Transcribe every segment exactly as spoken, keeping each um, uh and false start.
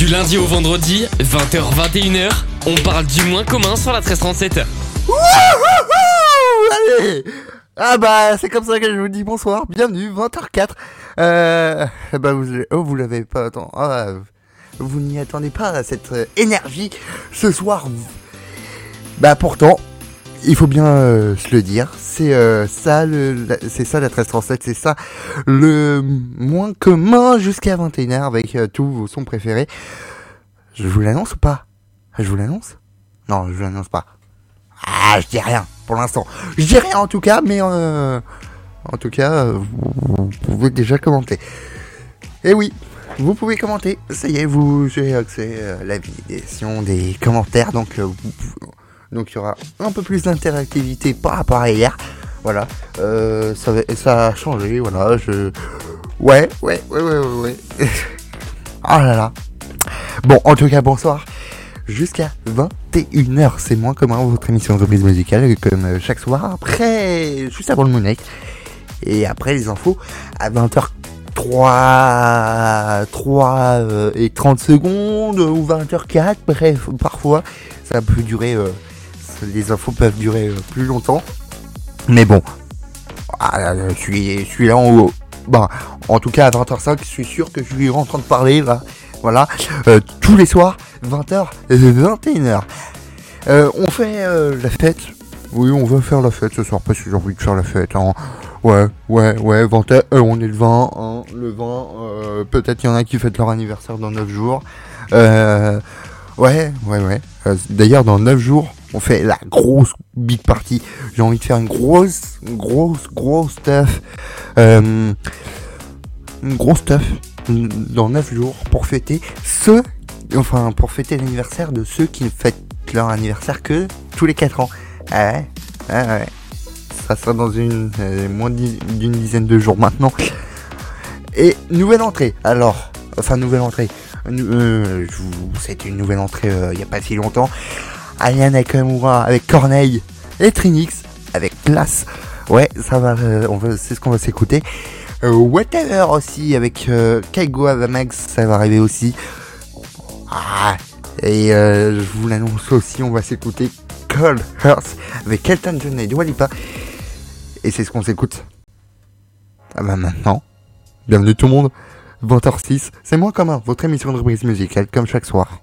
Du lundi au vendredi, vingt heures vingt et une heures, on parle du moins commun sur la treize trente-sept. Wouhou! Allez! Ah bah c'est comme ça que je vous dis bonsoir, bienvenue, vingt heures quatre. Euh, bah vous, oh, vous l'avez pas, attends, ah, vous n'y attendez pas à cette euh, énergie ce soir. Bah pourtant, il faut bien euh, se le dire, c'est euh, ça le, la, c'est ça la treize trente-sept, c'est ça le moins commun jusqu'à vingt et une heures avec euh, tous vos sons préférés. Je vous l'annonce ou pas? Je vous l'annonce? Non, je vous l'annonce pas. Ah, je dis rien pour l'instant. Je dis rien en tout cas, mais euh, en tout cas, euh, vous, vous pouvez déjà commenter. Et oui, vous pouvez commenter. Ça y est, vous avez accès à la validation des commentaires, donc euh, vous, donc il y aura un peu plus d'interactivité par rapport à hier. Voilà, euh, ça, ça a changé. Voilà, je, ouais, ouais, ouais, ouais, ouais. ouais. Oh là là. Bon, en tout cas, bonsoir. Jusqu'à vingt et une heures, c'est moins commun votre émission de reprise musicale, comme chaque soir, après, juste avant le Moonlight, et après les infos, à vingt heures trois, trois euh, et trente secondes, ou vingt heures quatre, bref, parfois, ça peut durer, euh, les infos peuvent durer euh, plus longtemps, mais bon, ah, je suis, je suis là en haut, bon, en tout cas à vingt heures cinq, je suis sûr que je suis en train de parler, là. Voilà, euh, tous les soirs, vingt heures, vingt et une heures. Euh, on fait euh, la fête. Oui, on va faire la fête ce soir parce que j'ai envie de faire la fête. Hein. Ouais, ouais, ouais, vingt heures, euh, on est le vingt. Hein, le vingt, euh, peut-être il y en a qui fêtent leur anniversaire dans neuf jours. Euh, ouais, ouais, ouais. Euh, d'ailleurs, dans neuf jours, on fait la grosse big party. J'ai envie de faire une grosse, grosse, grosse stuff. Euh, une grosse stuff. Dans neuf jours pour fêter ceux, enfin pour fêter l'anniversaire de ceux qui ne fêtent leur anniversaire que tous les quatre ans. Ah ouais, ah ouais. Ça sera dans une euh, moins d'une dizaine de jours maintenant. Et nouvelle entrée. Alors, enfin nouvelle entrée. Euh, je vous, c'était une nouvelle entrée euh, il n'y a pas si longtemps. Aya Nakamura avec Corneille et Trinix avec Glace. Ouais, ça va. Euh, on va, c'est ce qu'on va s'écouter. Euh, whatever aussi avec euh, Kaigo Avamax, ça va arriver aussi. Ah, et euh, je vous l'annonce aussi, on va s'écouter Cold Hearts avec Elton John et Dua Lipa. Et c'est ce qu'on s'écoute. Ah bah maintenant, bienvenue tout le monde, vingt heures six, c'est moins commun, votre émission de reprise musicale comme chaque soir.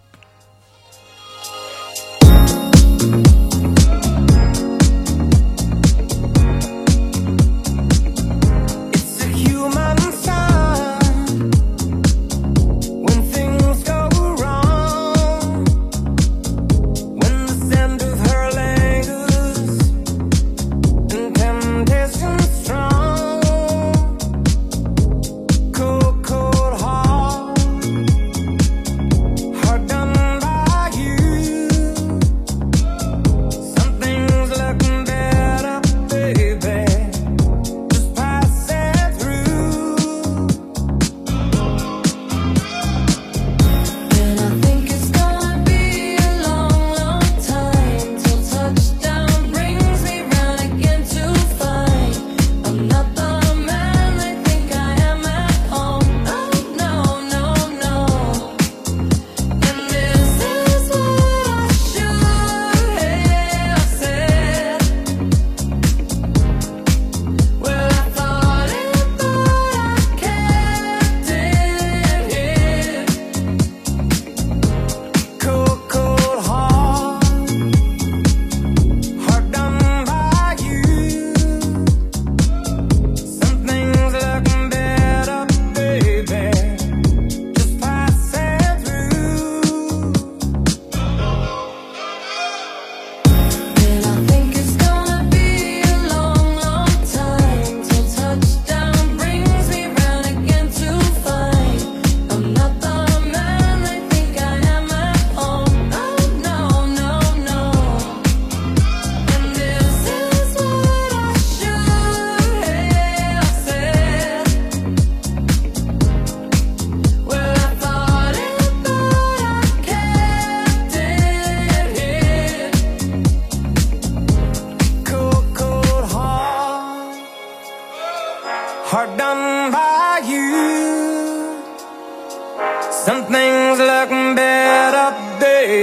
hard done by you. Some things look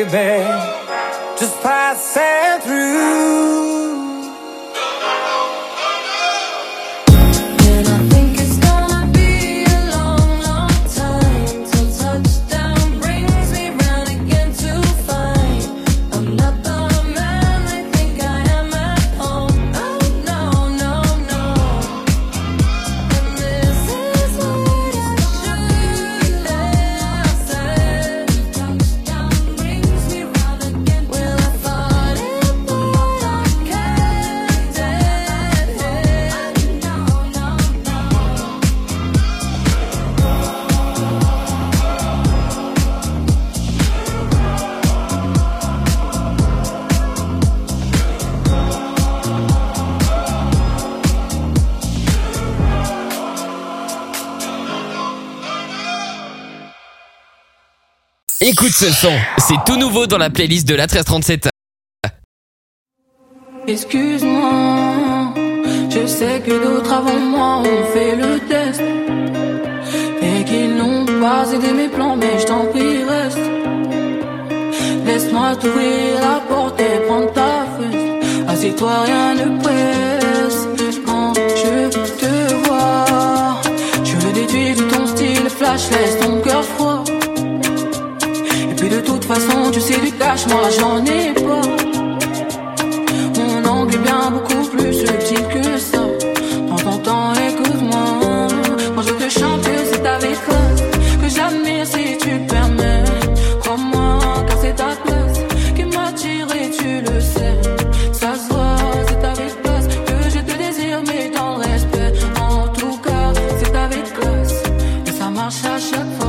baby, just passing through. Écoute ce son, c'est tout nouveau dans la playlist de la treize trente-sept. Excuse-moi, je sais que d'autres avant moi ont fait le test et qu'ils n'ont pas aidé mes plans, mais je t'en prie reste. Laisse-moi t'ouvrir la porte et prendre ta fesse. Assieds-toi, rien ne presse. Quand je te vois, je le déduis de ton style flash, laisse ton cœur froid. Et de toute façon, tu sais du cash, moi j'en ai pas. Mon angle est bien beaucoup plus subtil que ça. Prends ton temps, écoute-moi. Quand je te chante, c'est avec classe que j'admire si tu le permets. Crois-moi, car c'est ta classe qui m'attire et tu le sais. Ça se voit, c'est avec classe que je te désire, mais dans le respect. En tout cas, c'est avec classe et ça marche à chaque fois.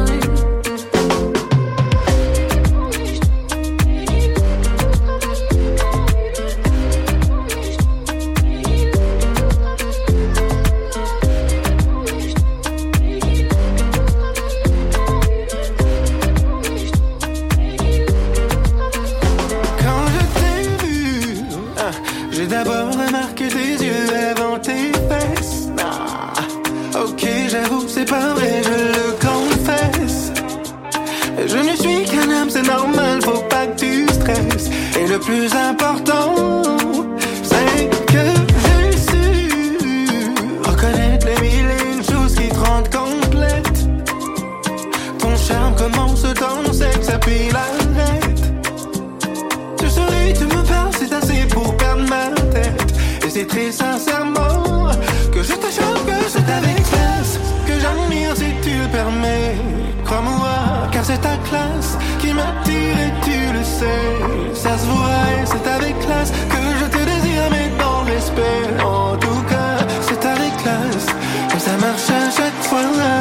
Le plus important, c'est que j'ai su reconnaître les mille et une choses qui te rendent complète. Ton charme commence dans le sexe, puis l'arrête. Tu souris, tu me parles, c'est assez pour perdre ma tête. Et c'est très sincèrement que je te chante, que c'est avec classe que j'admire si tu le permets. Crois-moi, car c'est ta classe qui m'attire et tu le sais. Ça se voit et c'est avec classe que je te désire, mais dans le respect. En tout cas, c'est avec classe que ça marche à chaque fois.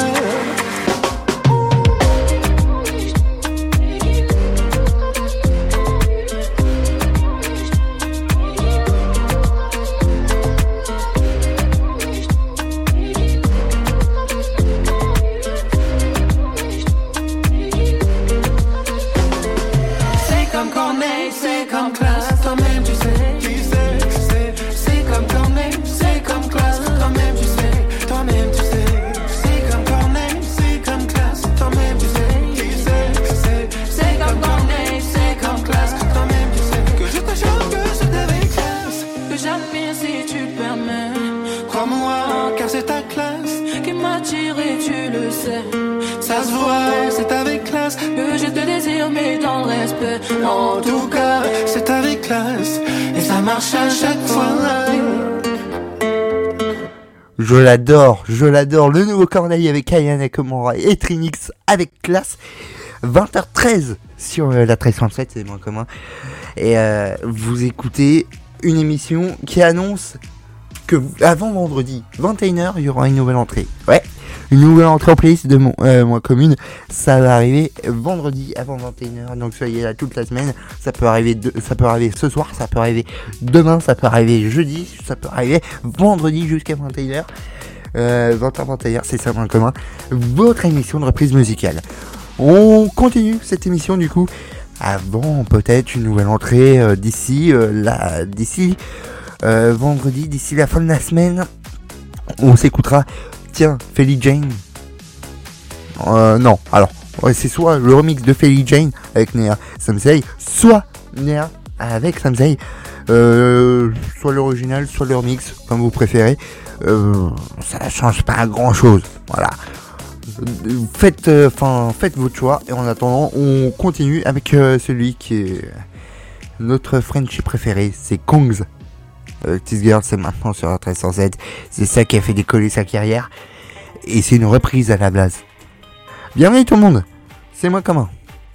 En tout cas, c'est avec classe et ça marche à chaque fois. Je l'adore, je l'adore. Le nouveau Corneille avec Ayana Kamura et Trinix avec classe. vingt heures treize sur la treize trente-sept, c'est moins commun. Et euh, vous écoutez une émission qui annonce que avant vendredi, vingt et une heures, il y aura une nouvelle entrée. Ouais. Une nouvelle entreprise de mon, euh, moi commune, ça va arriver vendredi avant vingt et une heures, donc soyez là toute la semaine. Ça peut arriver, de, ça peut arriver ce soir, ça peut arriver demain, ça peut arriver jeudi, ça peut arriver vendredi jusqu'à vingt et une heures. Euh, vingt heures, vingt et une heures, c'est ça en commun. Votre émission de reprise musicale. On continue cette émission du coup. Avant peut-être une nouvelle entrée euh, d'ici, euh, la, d'ici euh, vendredi, d'ici la fin de la semaine. On s'écoutera. Tiens, Felly Jane. Euh, non, alors, Ouais, c'est soit le remix de Felly Jane avec Nea Samsei, soit Nea avec Samsei, euh, soit l'original, soit le remix, comme vous préférez. Euh, ça change pas grand chose. Voilà. Faites, enfin, euh, faites votre choix. Et en attendant, on continue avec euh, celui qui est notre Frenchie préféré, c'est Kongs. Euh, This Girl, c'est maintenant sur treize cent sept. C'est ça qui a fait décoller sa carrière. Et c'est une reprise à la base. Bienvenue tout le monde. C'est moi comment.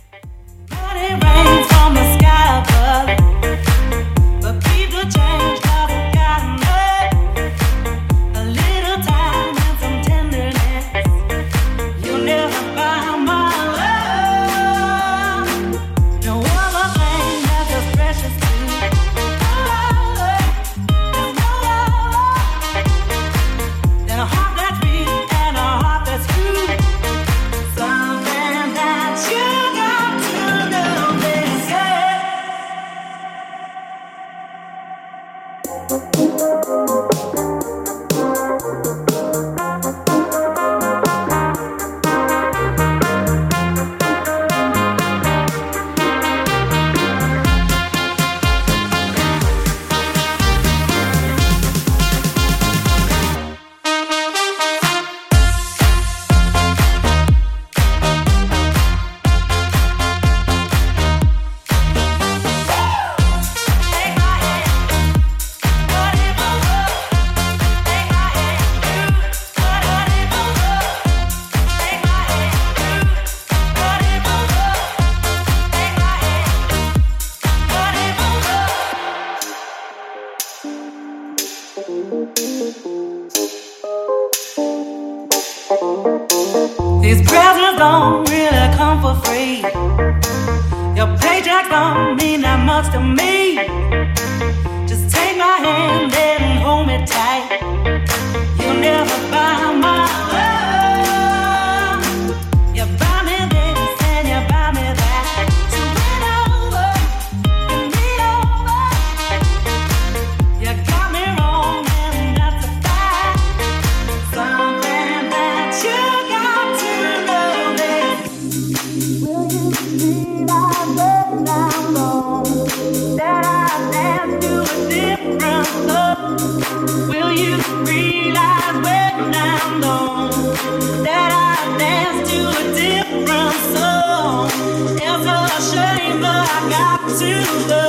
These presents don't really come for free. Your paycheck don't mean that much to me. Just take my hand and hold me tight. You'll never buy my love. You buy me this and you buy me that. So win over, win me over. You got me wrong and that's a fact. Something that you got to know is, will you realize when I'm gone that I dance to a different song? Will you realize when I'm gone that I dance to a different song? It's a shame that I got to go.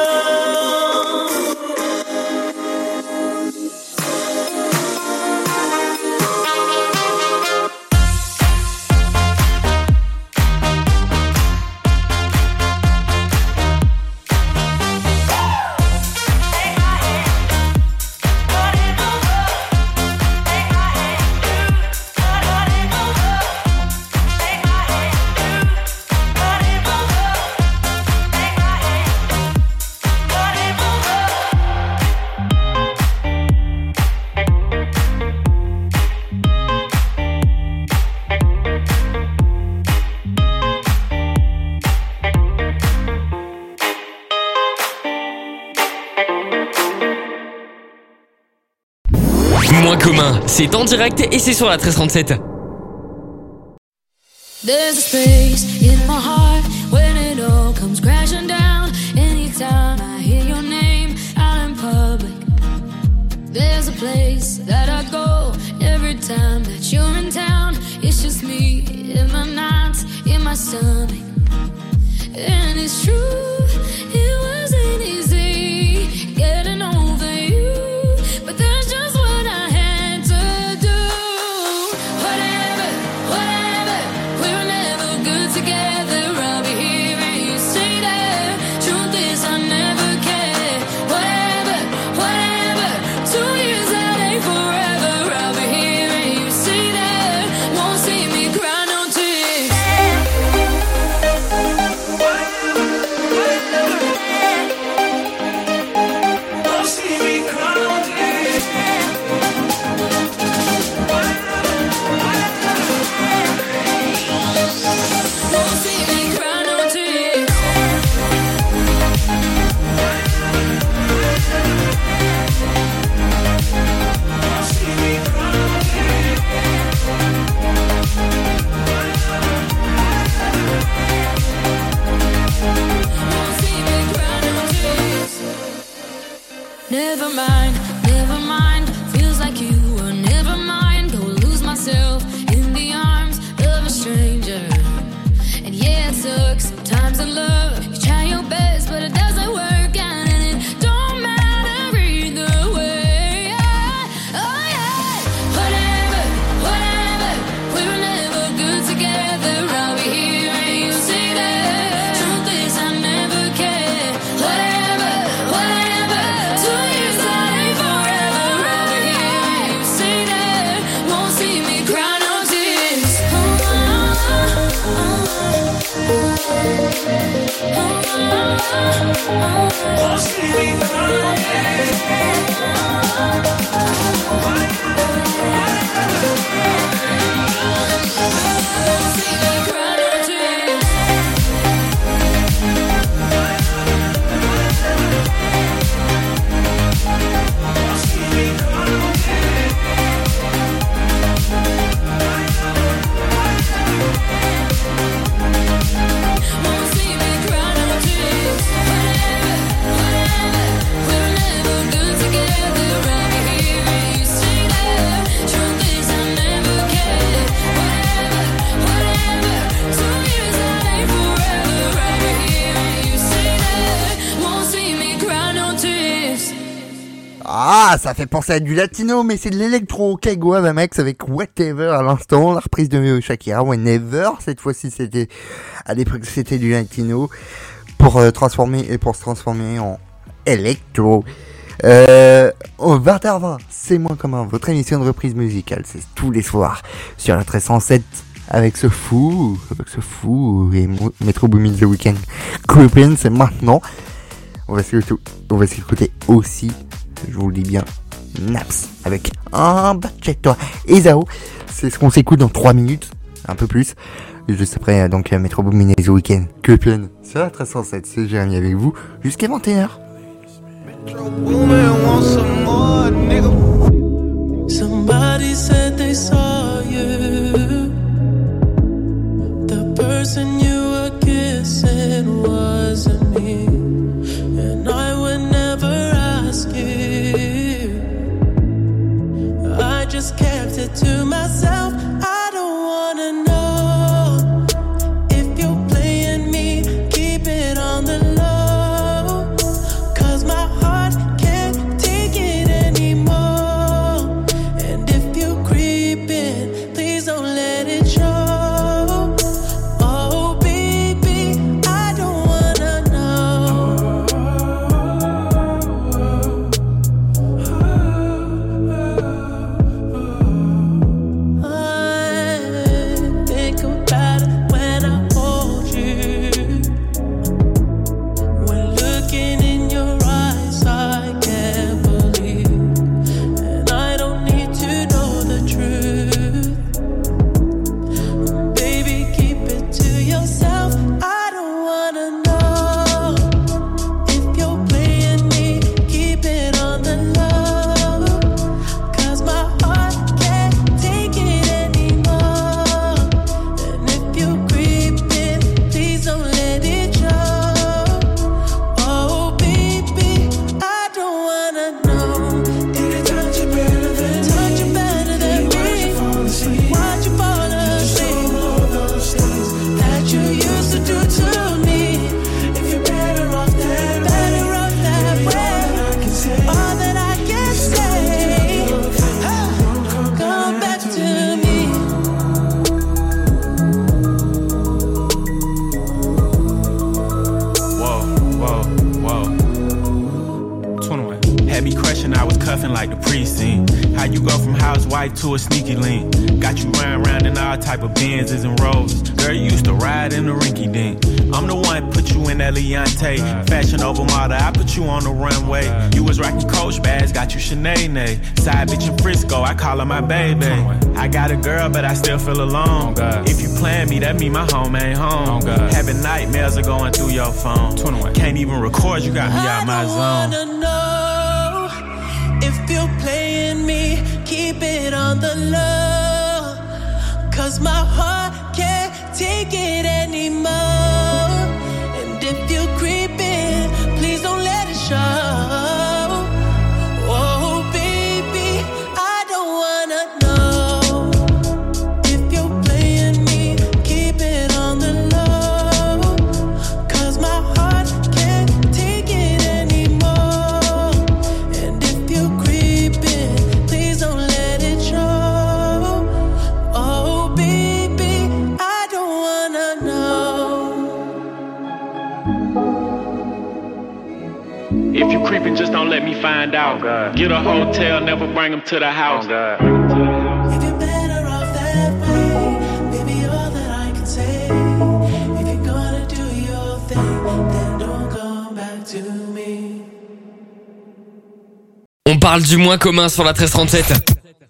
Moins commun, c'est en direct et c'est sur la treize trente-sept. There's a space in my heart when it all comes crashing down. Anytime I hear your name out in public, there's a place that I go every time that you're in town. It's just me in my nights, in my stomach. And it's true, it wasn't easy getting over you, but that's just what I had to do. Whatever, whatever, we were never good together. I'll be here and you stay there. Truth is I never cared. Whatever, whatever, two years that ain't forever. I'll be here and you stay there. Won't see me cry no tears. Won't see me crying. Ah, ça fait penser à du latino, mais c'est de l'électro. Ok, Guavamex avec Whatever à l'instant, la reprise de Shakira, Whenever. Cette fois-ci, c'était, à l'époque, c'était du latino pour euh, transformer et pour se transformer en électro. Euh, au vingt heures vingt, c'est moins commun. Votre émission de reprise musicale, c'est tous les soirs sur la treize cent sept avec ce fou, avec ce fou et Metro Boomin The Weeknd. Creepin', c'est maintenant. On va s'écouter, on va s'écouter aussi. Je vous le dis bien, Naps avec un bas de chez toi. Et Zao, c'est ce qu'on s'écoute dans trois minutes, un peu plus. Juste après, donc, Metro Boomin et The Weeknd. Que peine. C'est la treize cent sept, c'est Jérémy avec vous, jusqu'à vingt et une heures. Somebody said they saw you. The person you were kissing wasn't me. And I would never ask you. I just kept it to myself. I don't wanna know if you're playing me. Keep it on the low, 'cause my heart can't take it anymore. And if you creep in, please don't let it show. Oh baby, I don't wanna know. I think about it when I hold you. When looking in your eyes, I can't believe. And I don't need to know the truth. Baby, keep it to yourself. I don't wanna know if you're playing me. Keep it on the low, 'cause my heart can't take it anymore. And if you creep in, please don't let it show. Oh baby, I don't wanna know. Did it touch you better than touch you better than me? Why'd you fall asleep? Why'd you fall asleep? All those things that you used to do to me. If you're better off that better off that way. All that I can say, ah, come back to me. Whoa, whoa, whoa. twenty-one. Had me crushing, I was cuffing like the precinct. How you go from housewife to a sneaky link? Got you riding around in all type of Benzes and Rolls. Girl, you used to ride in the rinky dink. I'm the one put you in that Leontay. Fashion over model, I put you on the runway. You was rocking Coach bags, got you Sinead. Side bitch in Frisco, I call her my baby. I got a girl, but I still feel alone. If you plan me, that mean my home ain't home. Having nightmares are going through your phone. Can't even record, you got me out my zone. I don't wanna know if you're playing me. Keep it on the low, 'cause my heart can't take it anymore. And if you creep in, please don't let it show. Oh baby, I don't wanna know if you're playing me. Keep it on the low, 'cause my heart can't take it anymore. And if you creep in, please don't let it show. Oh baby, I don't wanna know. If you creeping, just don't let me find out. Get a hotel, never bring them to the house. If you're better off that way, baby, all that I can say. If you're gonna do your thing, then don't come back to parle du moins commun sur la treize trente-sept. Yeah,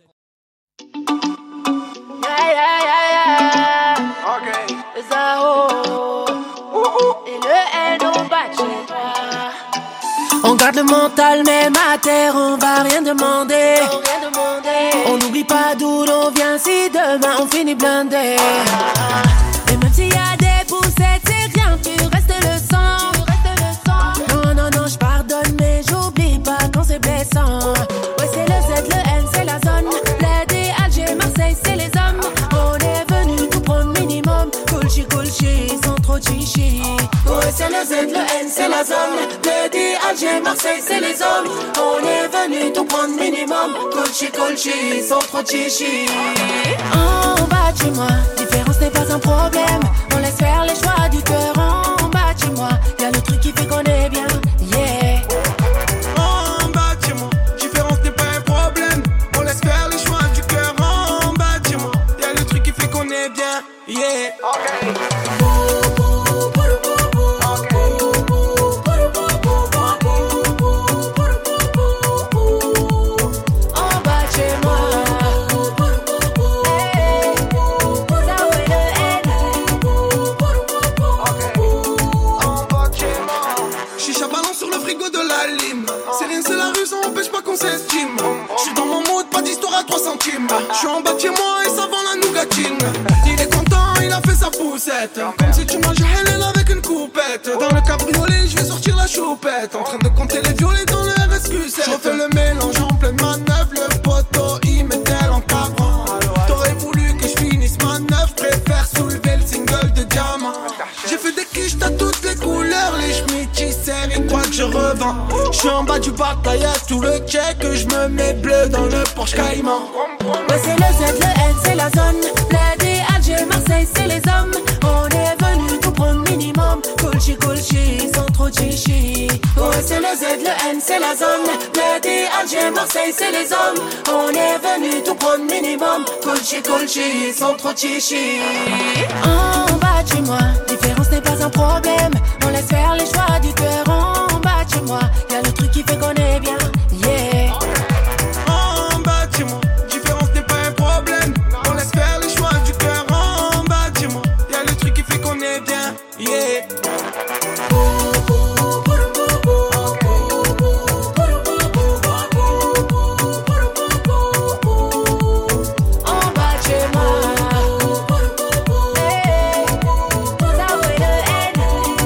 yeah, yeah, yeah. Okay. C'est ça, oh. Et le N, on bat chez toi. On garde le mental, même à terre, on va rien demander. On rien demander. On n'oublie pas d'où l'on vient, si demain on finit blindé. Et même s'il y a des poussettes, c'est rien, tu restes le sang. Tu restes le sang. Non, non, non, je pardonne, mais j'oublie pas quand c'est blessant. Ouais, c'est le Z, le N, c'est la zone. Bled, Alger, Marseille, c'est les hommes. On est venu tout prendre minimum. Coolchi, coolchi, sans trop de chichi. Ouais, c'est le Z, le N, c'est la zone. Bled, Alger, Marseille, c'est les hommes. On est venu tout prendre minimum. Coolchi, coolchi, sans trop de chichi. En bas de chez moi, différence n'est pas un problème. On laisse faire les choix du cœur. En bas de chez moi, y'a le truc qui fait qu'on est bien. Yeah. En bas de chez moi, différence n'est pas un problème. On laisse faire les choix du cœur. En bas de chez moi, y'a le truc qui fait qu'on est bien. Yeah. Okay. En bas de chez moi. Hey. Ça ouais le N. En bas de chez moi. Chicha ballon sur le frigo de la lime. C'est rien, c'est la rue, ça empêche pas qu'on s'estime. J'suis dans mon mode, pas d'histoire à trois centimes. J'suis en bas de chez moi et ça vend la nougatine. Il est content, il a fait sa poussette. Comme si tu mangeais Hélène avec une coupette. Dans le cabriolet, je vais sortir la choupette. En train de compter les violets dans le R S Q sept. Je refais le mélange en pleine manœuvre. Le poteau, il met tel en cabrant. T'aurais voulu que je finisse ma neuf. Préfère soulever le single de diamant. J'ai fait des quiches, t'as toutes les couleurs. Les schmitts, serrent, ils croient que je revends. J'suis en bas du bataille, tout le check. Je me mets bleu dans le Porsche Cayman. Ouais, c'est le Z, le N, c'est la zone. Bled, Alger, Marseille, c'est les hommes. On est venu tout prendre minimum. Coolchi, coolchi, sans trop de chichi. Ouais, c'est le Z, le N, c'est la zone. Bled, Alger, Marseille, c'est les hommes. On est venu tout prendre minimum. Coolchi, coolchi, sans trop de chichi. En bas de chez moi, différence n'est pas un problème. On laisse faire les choix du cœur. En bas de chez moi, y'a le truc qui fait qu'on est bien. Yeah. En bas de chez moi, différence n'est pas un problème. On laisse faire les choix du cœur. En bas de chez moi, y'a le truc qui fait qu'on est bien. Yeah. En bas de chez moi. Hey. Ça ouais le N.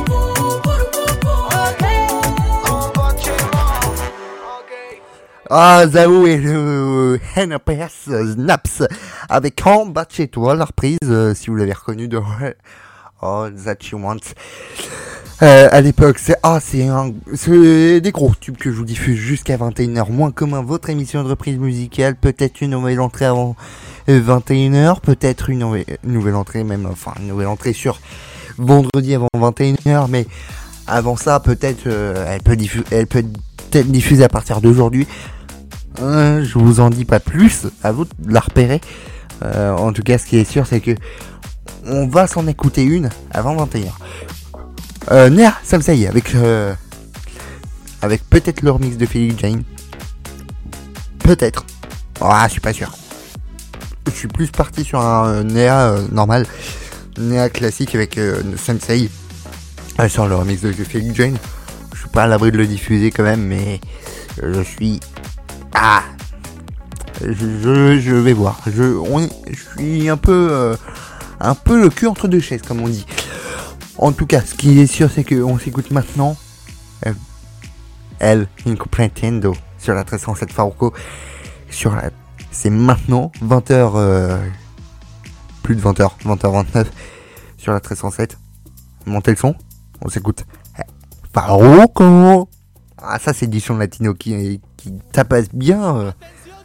Ok. En bas de chez moi. Okay. Ah, Zao et le N P S Snaps avec En bas de chez toi, la reprise, euh, si vous l'avez reconnu de Oh, That You Want. Euh, à l'époque, c'est ah, c'est un, c'est des gros tubes que je vous diffuse jusqu'à vingt et une heures, moins commun, votre émission de reprise musicale, peut-être une nouvelle entrée avant euh, vingt et une heures, peut-être une nouvelle, nouvelle entrée, même, enfin, une nouvelle entrée sur vendredi avant vingt et une heures, mais avant ça, peut-être, euh, elle peut diffuser, elle peut être diffusée à partir d'aujourd'hui. Euh, je vous en dis pas plus, à vous de la repérer. Euh, en tout cas, ce qui est sûr, c'est que on va s'en écouter une avant vingt et une heures. Euh, Néa Samsei avec euh, avec peut-être le remix de Felix Jane. Peut-être. Ah, je suis pas sûr. Je suis plus parti sur un euh, Néa euh, normal, Néa classique avec euh, Sensei euh, sur le remix de Felix Jane. Je suis pas à l'abri de le diffuser quand même, mais je suis ah je, je, je vais voir. Je, on, je suis un peu euh, un peu le cul entre deux chaises, comme on dit. En tout cas, ce qui est sûr, c'est qu'on s'écoute maintenant euh, El Incomprendendo sur la treize cent sept Faruko. Sur la, c'est maintenant vingt heures, euh, plus de vingt heures, vingt heures vingt-neuf sur la treize cent sept. Montez le son, on s'écoute Faruko. Ah, ça c'est édition latino qui, qui tapasse bien. Euh.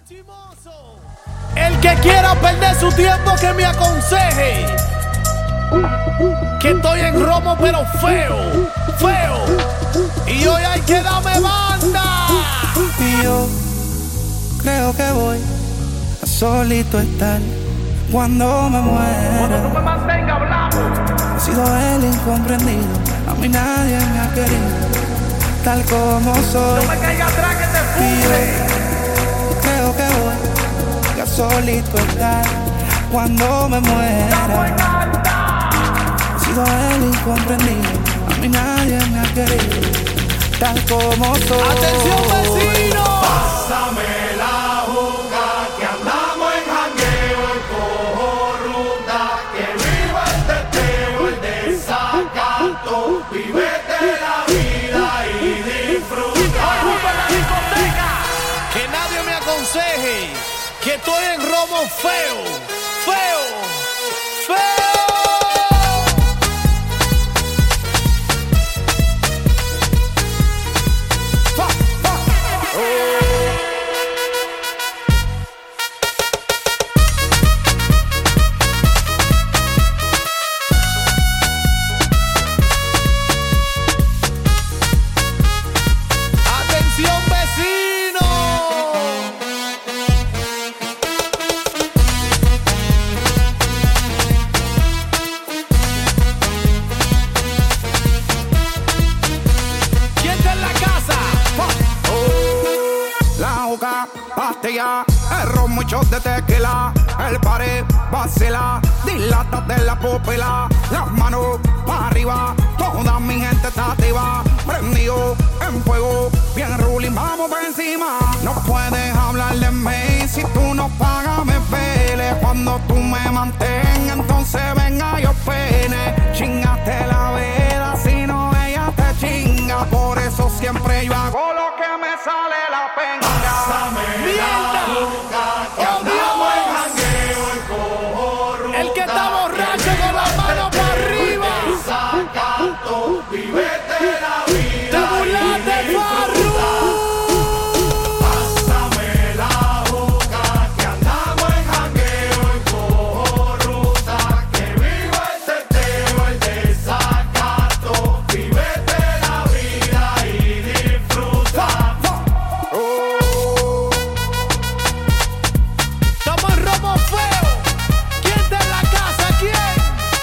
El que quiera perder su tiempo que me aconseje. Que estoy en romo pero feo, feo. Y hoy hay que darme banda. Y yo creo que voy a solito estar cuando me muera. Cuando tú me mantengas hablando. He sido el incomprendido, a mí nadie me ha querido tal como soy. No me caiga atrás que te fume. Creo que voy a solito estar cuando me muera. He sido el incomprendido, a mí nadie me ha querido tal como soy. ¡Atención, vecino! Pásame la juca, que andamos en jangueo, el cojo ruta, que viva el teteo, el desacato, vívete la vida y disfruta. ¡Ocupa la discoteca! Que nadie me aconseje que estoy en romo feo, feo, feo. El ron, muchos de tequila, el pared vacila, dilata de la pupila, las manos para arriba, toda mi gente está activa, prendido en fuego, bien ruling, vamos por encima. No puedes hablar de mí si tú no pagas, me pele. Cuando tú me mantengas, entonces venga yo pene. Chingaste la vela, si no ella te chinga, por eso siempre yo hago lo que me sale la penga. El que está borracho con las manos para arriba. Desacato, vívete la vida. Te burlaste, Farru. Pásame la boca, que andamos en jangueo y cojo ruta. Que viva el teteo, el desacato, vívete la vida y disfruta. Estamos en romo feo. ¿Quién está en la casa? ¿Quién?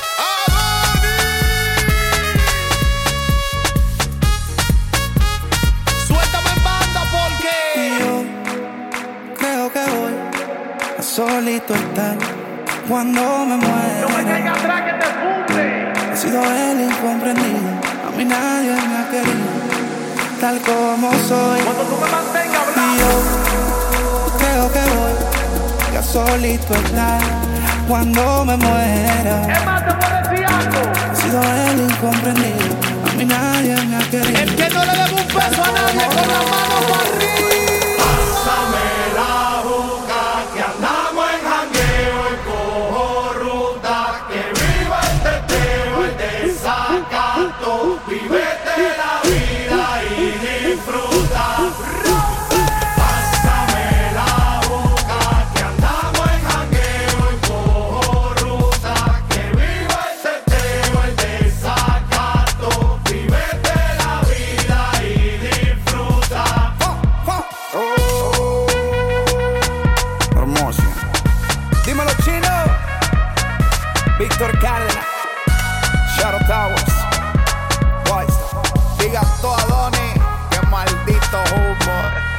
Suéltame en banda porque yo creo que voy a solito estar cuando me muera. no me caiga atrás que te funde. He sido el incomprendido, a mí nadie me ha querido tal como soy. Cuando tú me mantengas Y hablando, yo creo que voy a solito estar cuando me muera. es más, te voy a decir algo. He sido el incomprendido, a mí nadie me ha querido. El que no le debe un peso a nadie con la mano para arriba. Pásame la boca, que andamos en jangueo y cojo ruta. Que viva el teteo, el desacato, vívete la vida y disfruta. Pásame la boca, que andamos en jangueo y cojo ruta. Que viva el teteo, el desacato, vívete la vida y disfruta. Hermoso. Dímelo, chino. Víctor Cárdenas, Shadow Towers, Wise. Diga todo a Donnie, que maldito humo.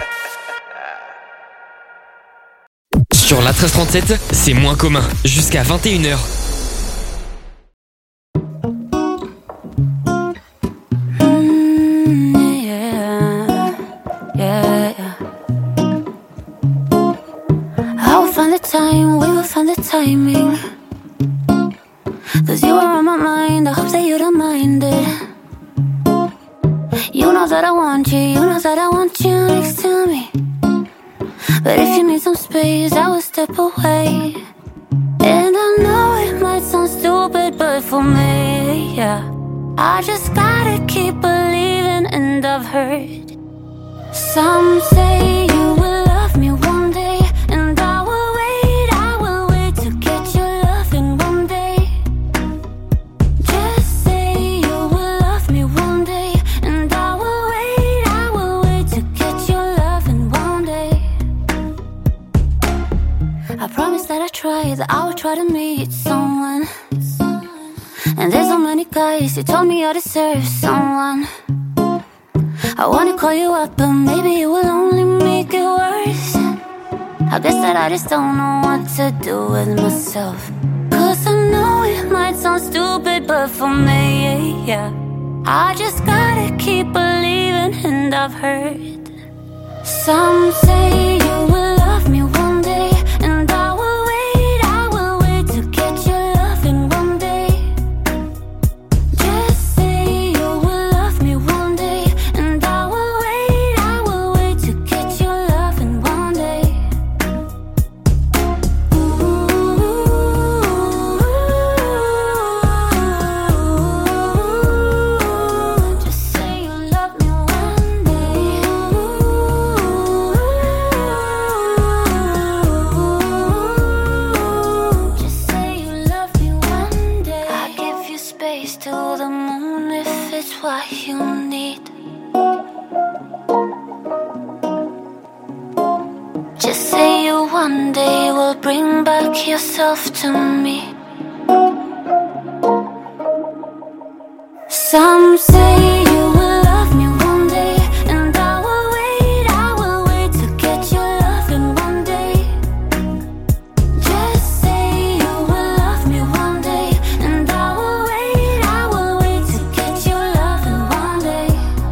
Sur la treize trente-sept, c'est moins commun. Jusqu'à vingt et une heures. Yeah, yeah, yeah. I will find the time, we will find the timing. Cause you are on my mind, I hope that you don't mind it. You know that I want you, you know that I want you next to me. But if you need some space, I will step away. And I know it might sound stupid, but for me, yeah, I just gotta keep believing. And I've heard some say you will love me one day, and I will wait, I will wait to get your loving one day. Just say you will love me one day, and I will wait, I will wait to get your loving one day. I promise that I try, that I will try to meet someone. And there's so many guys, you told me I deserve someone. I wanna call you up, but maybe it will only make it worse. I guess that I just don't know what to do with myself. Cause I know it might sound stupid, but for me, yeah, I just gotta keep believing. And I've heard some say you will love me one day, and I will wait, I will wait to get your loving one day. Just say you will love me one day, and I will wait, I will wait to get your loving one day. Just say you love me one day. Just say you love me one day. I give you space to the moon if it's what you need. Just say you one day will bring back yourself to me. Some say you will love me one day, and I will wait, I will wait to get your loving one day. Just say you will love me one day, and I will wait, I will wait to get your loving one day.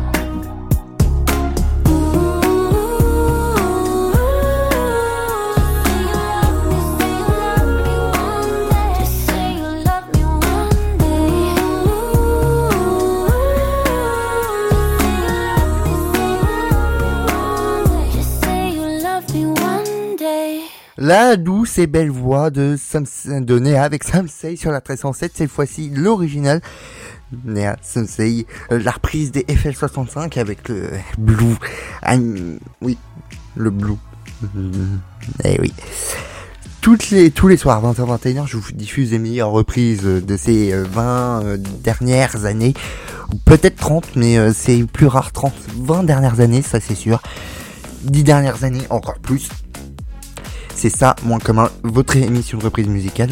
Just say you love me one day. Just say you love me one day. La douce et belle voix de, Sam, de Néa avec Samsei sur la treize cent sept, cette fois-ci l'original. Néa Samsei, euh, la reprise des F L soixante-cinq avec le Blue. Ah, oui, le Blue. Eh oui. Toutes les, tous les soirs, vingt heures vingt et une heures, je vous diffuse les meilleures reprises de ces vingt euh, dernières années. Peut-être trente, mais euh, c'est plus rare, trente, vingt dernières années, ça c'est sûr. dix dernières années, encore plus. C'est ça, moins commun, votre émission de reprise musicale.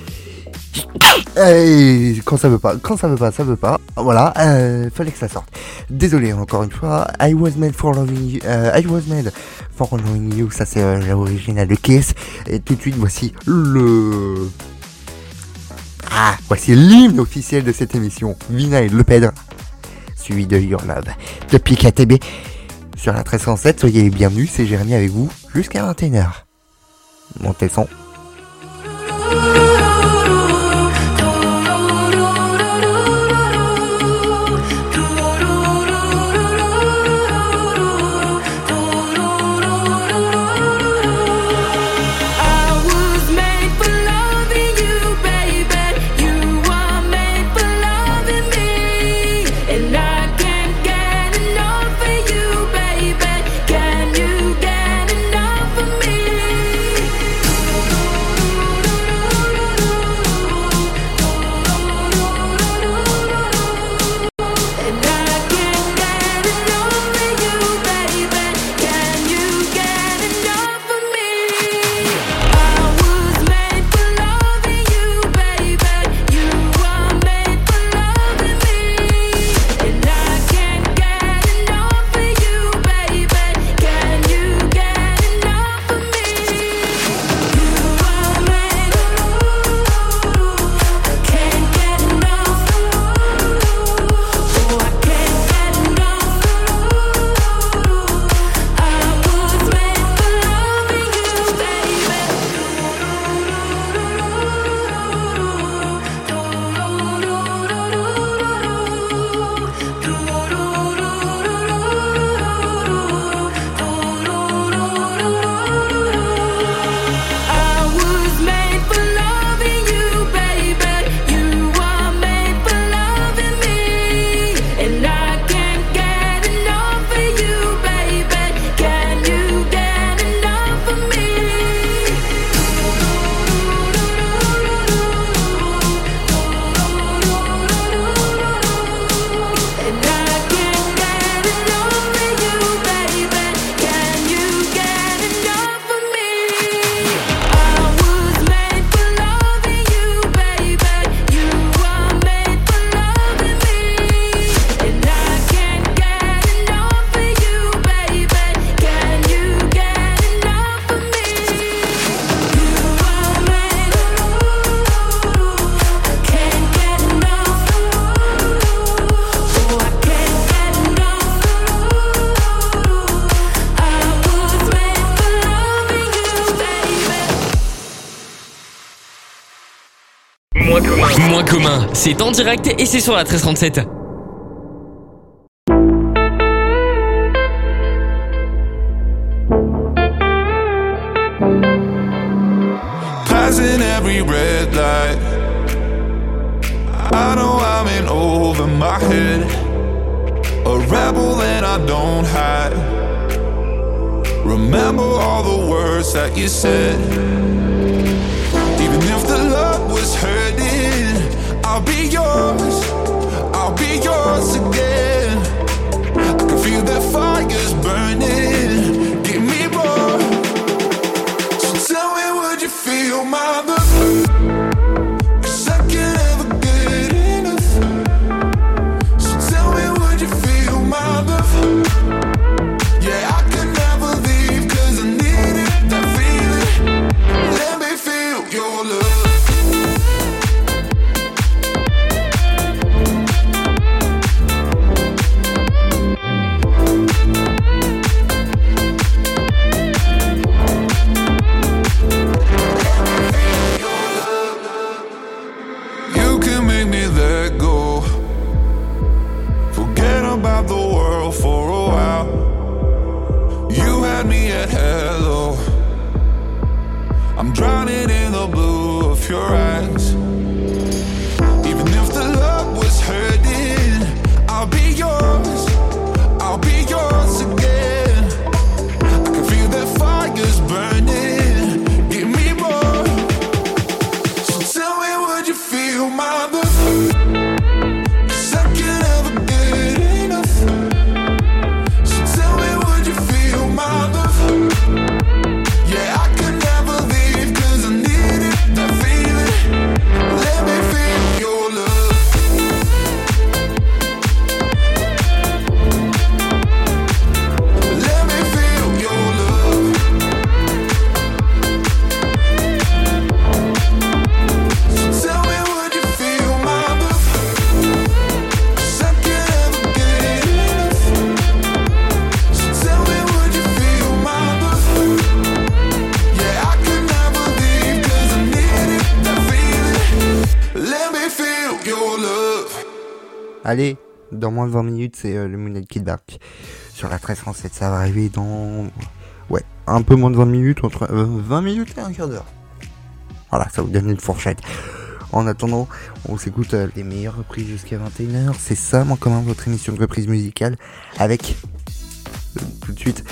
Et quand ça veut pas, quand ça veut pas, ça veut pas. Voilà, euh, fallait que ça sorte. Désolé encore une fois. I was made for loving you. Euh, I was made for loving you. Ça c'est euh, l'original de Kiss. Et tout de suite voici le. Ah, voici l'hymne officiel de cette émission. Vina et Le Pedre, suivi de Your Love. Depuis K T B sur la treize cent sept. Soyez les bienvenus. C'est Jérémy avec vous jusqu'à vingt et une heures. Montez le son. Can you get enough of me? heures, c'est en direct et c'est sur la treize trente-sept. Passing every red light, I know I'm in over my head, a rebel and I don't hide. Remember all the words that you said. Even if the love was hurting, I'll be yours, I'll be yours again. I can feel the fire's burning, give me more. So tell me, would you feel my love? Allez, dans moins de vingt minutes, c'est euh, le Moonlight qui débarque sur la treize cent sept. Ça va arriver dans... Ouais, un peu moins de vingt minutes, entre euh, vingt minutes et un quart d'heure. Voilà, ça vous donne une fourchette. En attendant, on s'écoute euh, les meilleures reprises jusqu'à vingt et une heures. C'est ça, en commun, votre émission de reprise musicale, avec, euh, tout de suite,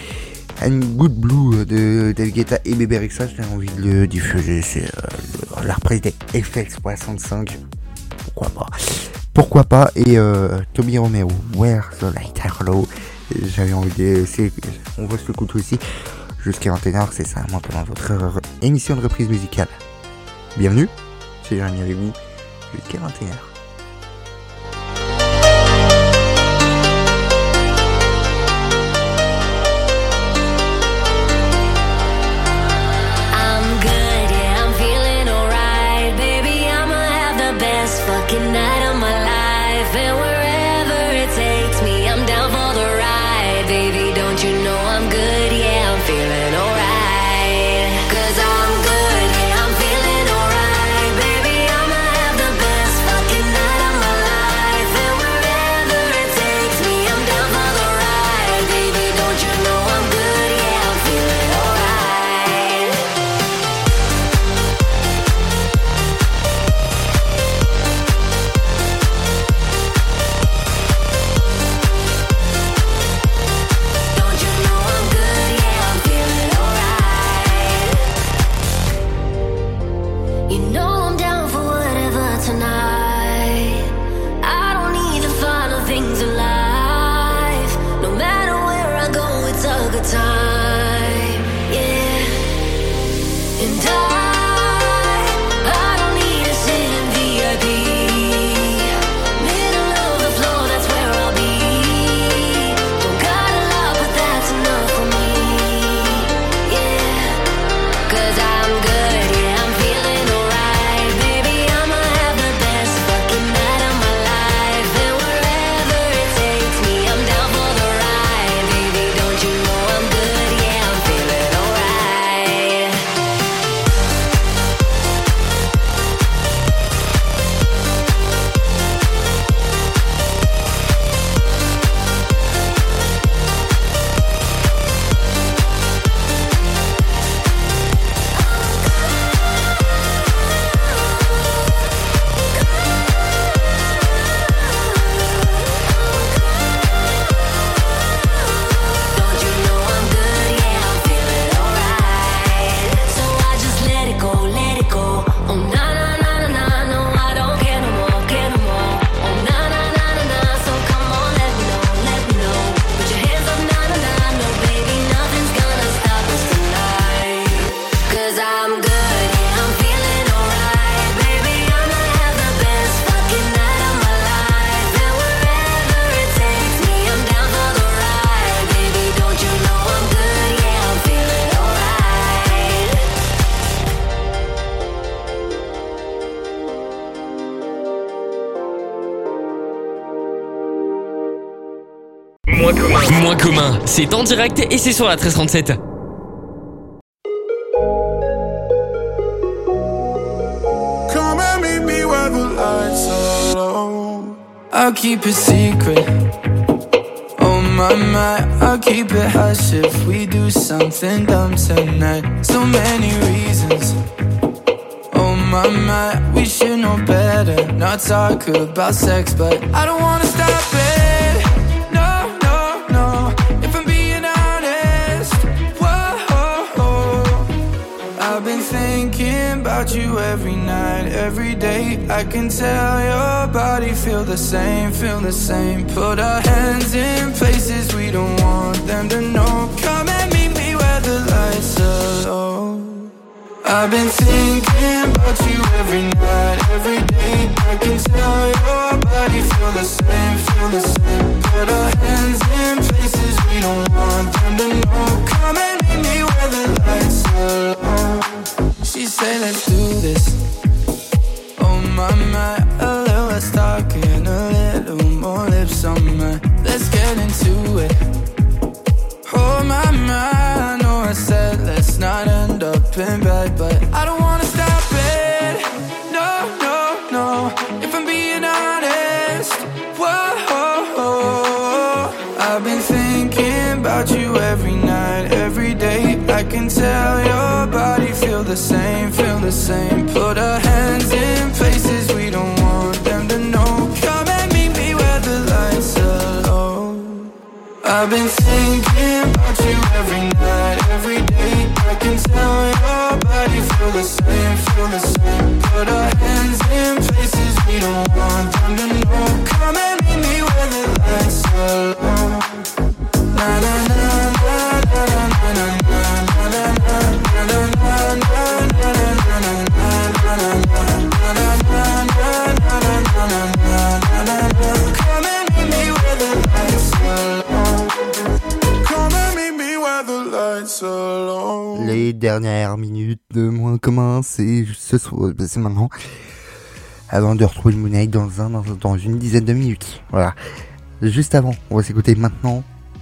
And Good Blue de David Guetta et Bébé Rexha. J'ai envie de le diffuser, c'est euh, le, la reprise des F X soixante-cinq. Pourquoi pas Pourquoi pas Et euh, Toby Romero, Where the Light Are Low. J'avais envie de... C'est, on va se l'écouter aussi jusqu'à vingt et une heures. C'est ça, maintenant votre euh, émission de reprise musicale. Bienvenue, c'est Jérémy avec vous jusqu'à vingt et une heures. Moins commun. Moins commun, c'est en direct et c'est sur la treize trente-sept. Come and meet me where the lights are low. I'll keep it secret. Oh my, my, I'll keep it hush if we do something dumb tonight. So many reasons. Oh my, my, we should know better. Not talk about sex, but I don't wanna stop it. No, no, no, if I'm being honest. Whoa, I've been thinking about you every night, every day. I can tell your body feel the same, feel the same. Put our hands in places we don't want them to know. Come and meet me where the lights are low. I've been thinking about you every night, every day. I can tell your body feel the same, feel the same. Put our hands in places we don't want them to know. Come and meet me where the lights are low. She say let's do this. Oh my, my, a little less talking, a little more lips on my. Let's get into it. Oh my, my, I know I said let's not end up in bed, but I don't wanna stop it. No, no, no, if I'm being honest. Whoa, I've been thinking about you every night, every day. I can tell your body feel the same, feel the same. Put our hands in places we don't want them to know. Come and meet me where the lights are low. I've been thinking about you every night, every day. I can tell your body feel the same, feel the same. Put our hands in places we don't want them to know. Come and meet me where the lights are low. Na na na na na na na na na na na na. Come and meet me where the lights are low. Come and meet me where the lights are low. Les dernières minutes de Moins commun, c'est ce soir, c'est maintenant. Avant de retrouver le Moonlight dans un, dans, dans une dizaine de minutes. Voilà. Juste avant, on va s'écouter maintenant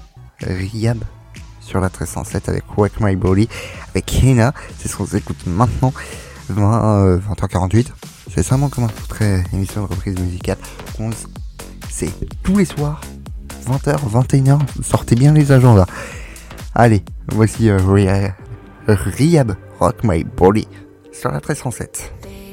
Riyab sur la treize cent sept avec Wake My Body, avec Hina. C'est ce qu'on s'écoute maintenant, vingt heures quarante-huit. C'est ça, Moins commun, très émission de reprise musicale. On, c'est tous les soirs, vingt heures, vingt et une heures. Sortez bien les agendas. Allez, voici euh, Riyab, Rock My Body sur la treize cent sept.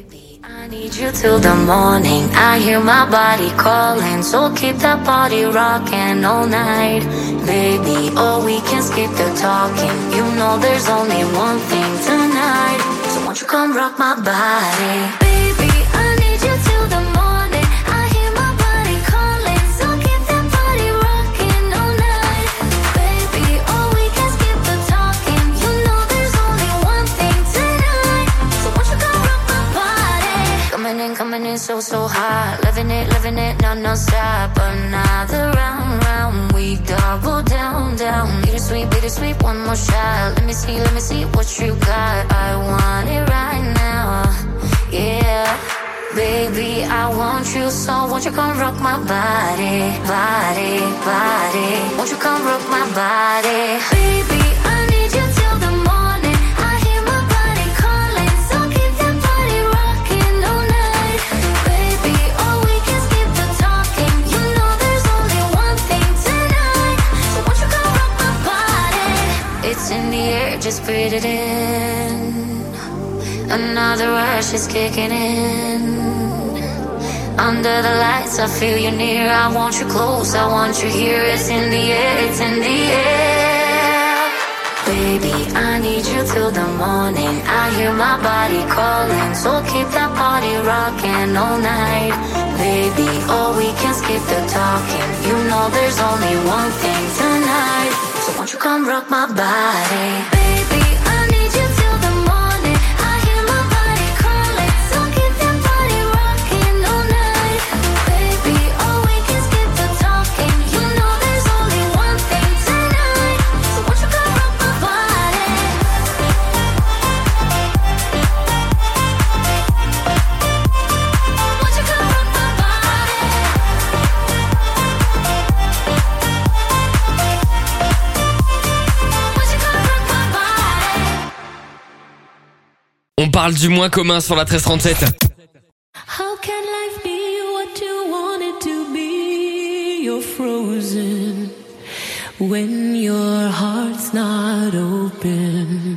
I need you till the morning. I hear my body calling, so keep that body rocking all night, baby. Oh, we can skip the talking. You know there's only one thing tonight, so won't you come rock my body, baby? I need you till the morning. I hear my body calling, so keep that body rocking all night, baby. Oh, we can skip the talking. You know there's only one thing tonight, so won't you come rock my body? Coming in, coming in so, so hot. Living it, living it, no, no stop. Another round, round, we double down, down. Bittersweet, bittersweet, one more shot. Let me see, let me see what you got. I want it right now, yeah. Baby, I want you, so won't you come rock my body, body, body. Won't you come rock my body, baby? I need you till the morning. I hear my body calling, so keep that body rocking all night, baby. Oh, we can skip the talking. You know there's only one thing tonight, so won't you come rock my body? It's in the air, just breathe it in. Another rush is kicking in. Under the lights, I feel you near. I want you close, I want you here. It's in the air, it's in the air. Baby, I need you till the morning. I hear my body calling, so keep that body rocking all night, baby. Oh, we can skip the talking. You know there's only one thing tonight, so won't you come rock my body, baby? I need you till the morning. I hear my body calling, so keep that body rocking all night, baby. Oh, we can skip the talking. You know there's only one thing tonight, so won't you come rock my body? Won't you come rock my body? parle du moins commun sur la treize trente-sept. How can life be what you want it to be? You're frozen when your heart's not open.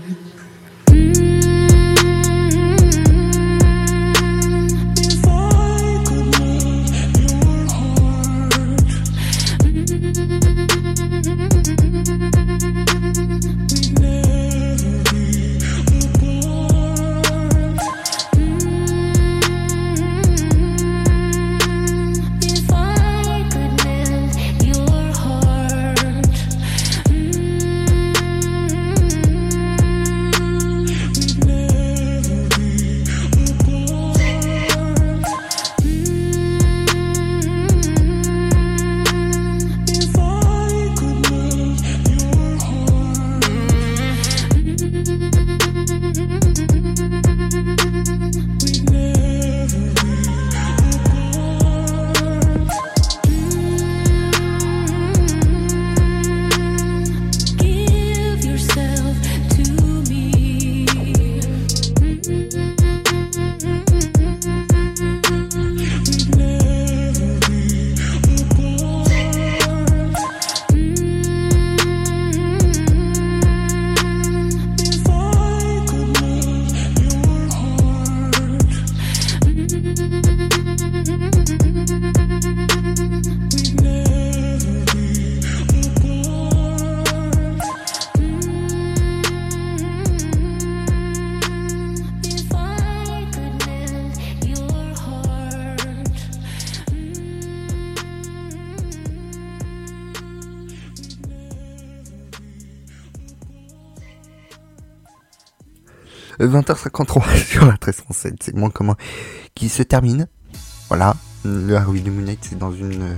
vingt heures cinquante-trois sur la treize trente-sept, c'est moins commun qui se termine. Voilà, le Harry du Moonlight c'est dans une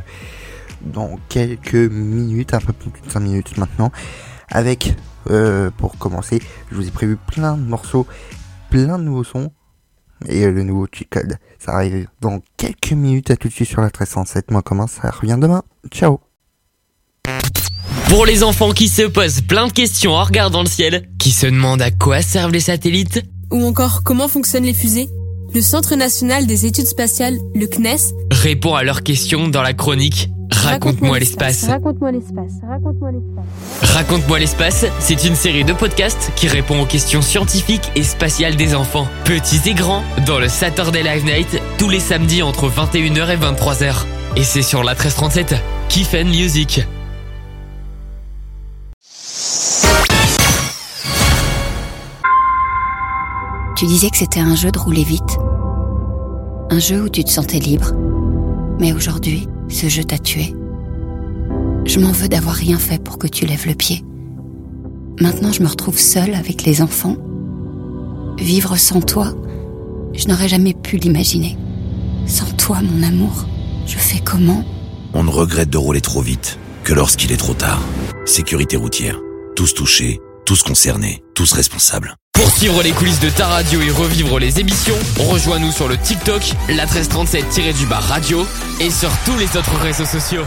dans quelques minutes, un peu plus de cinq minutes maintenant. Avec euh, pour commencer, je vous ai prévu plein de morceaux, plein de nouveaux sons. Et euh, le nouveau cheat code, ça arrive dans quelques minutes. À tout de suite sur la treize trente-sept. Moi comment ça revient demain. Ciao. Pour les enfants qui se posent plein de questions en regardant le ciel, qui se demandent à quoi servent les satellites, ou encore comment fonctionnent les fusées, le Centre National des Études Spatiales, le C N E S, répond à leurs questions dans la chronique Raconte-moi l'espace. Raconte-moi l'espace. Raconte-moi l'espace. Raconte-moi l'espace, c'est une série de podcasts qui répond aux questions scientifiques et spatiales des enfants, petits et grands, dans le Saturday Live Night, tous les samedis entre vingt et une heures et vingt-trois heures. Et c'est sur la treize trente-sept, Kiffen Music. Tu disais que c'était un jeu de rouler vite. Un jeu où tu te sentais libre. Mais aujourd'hui, ce jeu t'a tué. Je m'en veux d'avoir rien fait pour que tu lèves le pied. Maintenant, je me retrouve seule avec les enfants. Vivre sans toi, je n'aurais jamais pu l'imaginer. Sans toi, mon amour, je fais comment ? On ne regrette de rouler trop vite que lorsqu'il est trop tard. Sécurité routière. Tous touchés, tous concernés, tous responsables. Pour suivre les coulisses de ta radio et revivre les émissions, rejoins-nous sur le TikTok, la treize trente-sept-du-bas radio et sur tous les autres réseaux sociaux.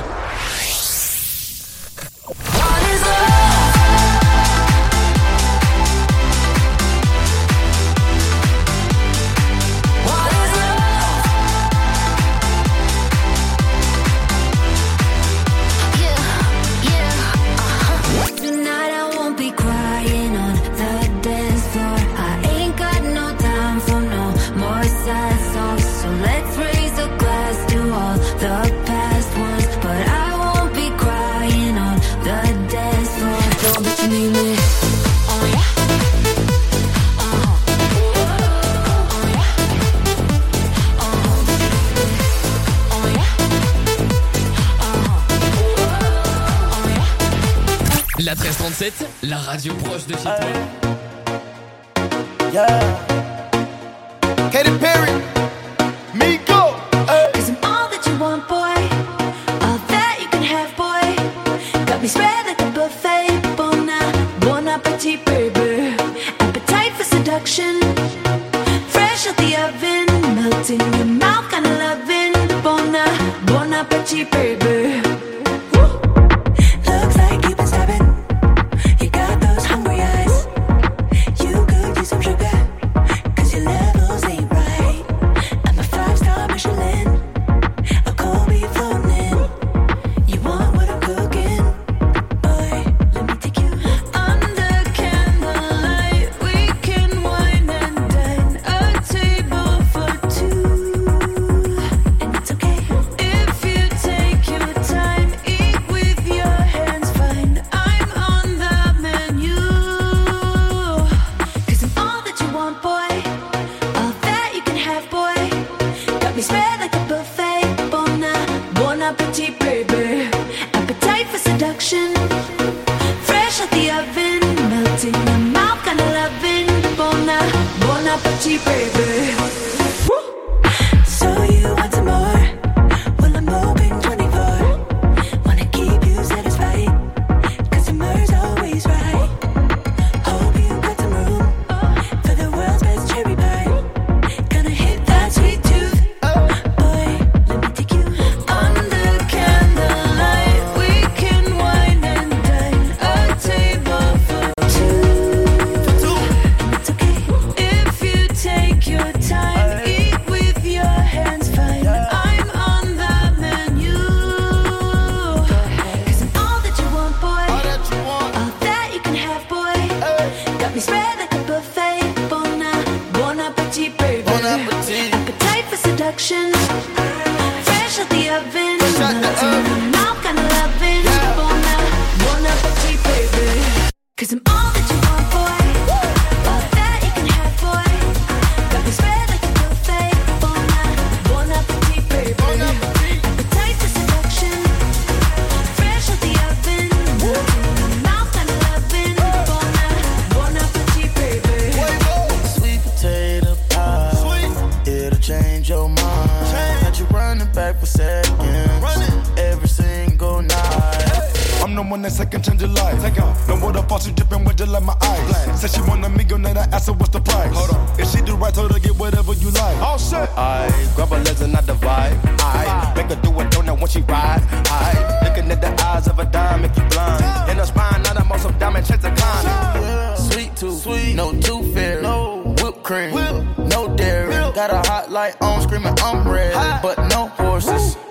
La treize trente-sept, la radio proche de chez toi. Yeah. Katy Perry, Miko. Hey. Cause I'm all that you want, boy. All that you can have, boy. Got me spread like a buffet. Bon, bon appetit, baby. Appetite for seduction. Fresh out the oven. Melting in your mouth, kinda loving. Bon, bon appetit, baby. You got those hungry eyes. You could use some sugar, cause you love Bon appetit, baby. Appetite for seduction. Fresh out the oven, melting your mouth, kind of loving. Bon, a- bon appetit, baby. Woo! So you want some more? Well, I'm open twenty-four. Wanna keep you satisfied, 'cause summer's always right. Hope you got some room for the world's best cherry pie. Gonna hit that sweet tooth. Boy, let me take you under candlelight. We can wine and dine. A table for two. It's okay if you take your time. Eat with your hands, fine. I'm on the menu. 'Cause I'm all that you want, boy. All that you can have, boy. Got me spread like a buffet. Bon, a- bon appetit, baby. Appetite for seduction. Fresh out the oven. Melting in your mouth, kind of loving. Bon, a- bon appetit, baby. 'Cause I'm all that you want, boy. All that you can have, boy. Got me spread like a buffet. Bon, a- bon appetit, baby. Appetite for seduction. Fresh out the oven. Melting in your mouth, kind of loving. Bon, a- bon appetit, baby. Sweet potato pie. Sweet. It'll change your mind. Got you running back for seconds. Every single night. I'm the one that second change your life. Take off. No water falls, she dripping with just like my eyes. Said she want a meal, then I asked her what's the price. Hold on. If she do right, told her get whatever you like. Oh shit. I grab her legs and I divide. I make her do a donut when she ride. I looking at the eyes of a dime, make you blind. In her spine, not a muscle diamond, chance to climb. Sweet tooth, sweet, no tooth fairy, no whipped cream, no dairy. Got a hot light on, screaming I'm ready, but no horses.